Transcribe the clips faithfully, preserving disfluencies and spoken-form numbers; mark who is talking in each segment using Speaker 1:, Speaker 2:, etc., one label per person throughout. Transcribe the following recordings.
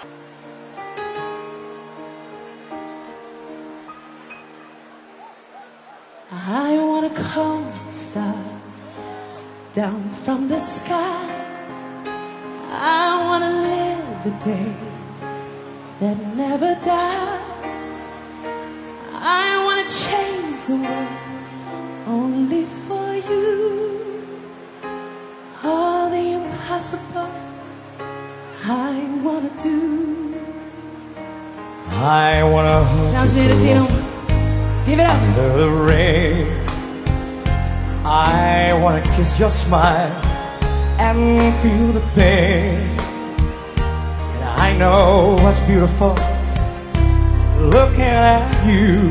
Speaker 1: I wanna call stars down from the sky. I wanna live a day that never dies. I wanna change the world only for you. All the impossible I wanna do.
Speaker 2: I wanna hold you close
Speaker 1: give it up
Speaker 2: under the rain. I wanna kiss your smile and feel the pain. And I know what's beautiful looking at you.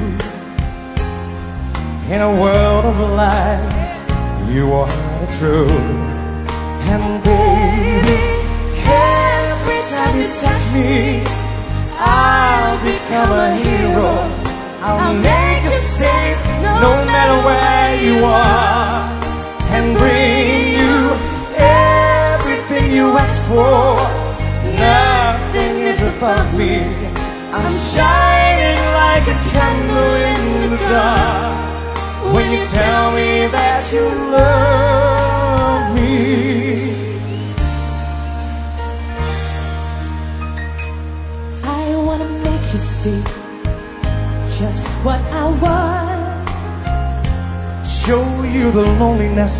Speaker 2: In a world of lies, you are the truth. And baby, every time you touch me, I'll become a hero. I'll make you safe no matter where you are, and bring you everything you ask for. Nothing is above me. I'm shining like a candle in the dark when you tell me that you love me.
Speaker 1: I wanna make you see just what I was.
Speaker 2: Show you the loneliness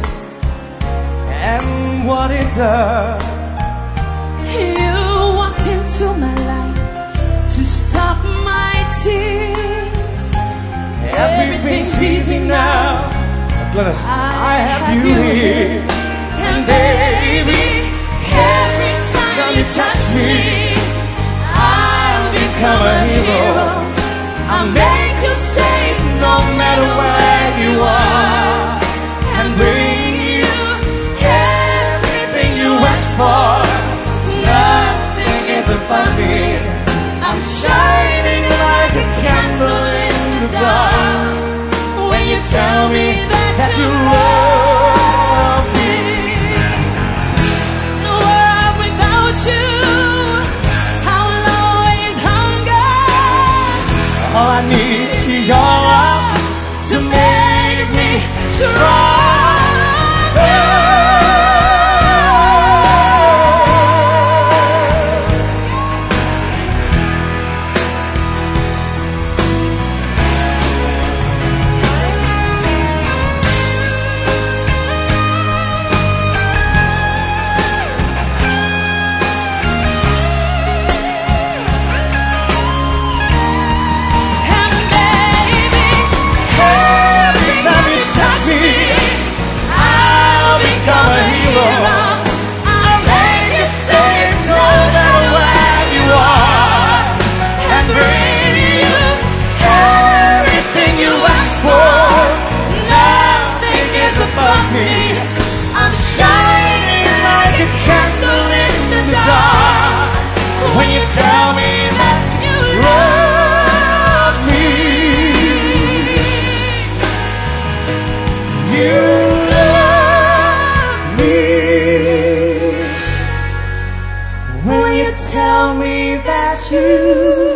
Speaker 2: and what it does.
Speaker 1: You walked into my life to stop my tears.
Speaker 2: Everything's easy now, Glennis, I have you here.
Speaker 1: And baby, every time you touch me, I'll become a hero. I'll make you safe no matter where you are, and bring you everything you ask for. Nothing is above me. I'm shining like a candle in the dark when you tell me that, that you love me. The world without you, I will always hunger.
Speaker 2: All I need is your love to make me strong.
Speaker 1: I'm shining like a candle in the dark when you tell me that you love me.
Speaker 2: You love me
Speaker 1: when you tell me that you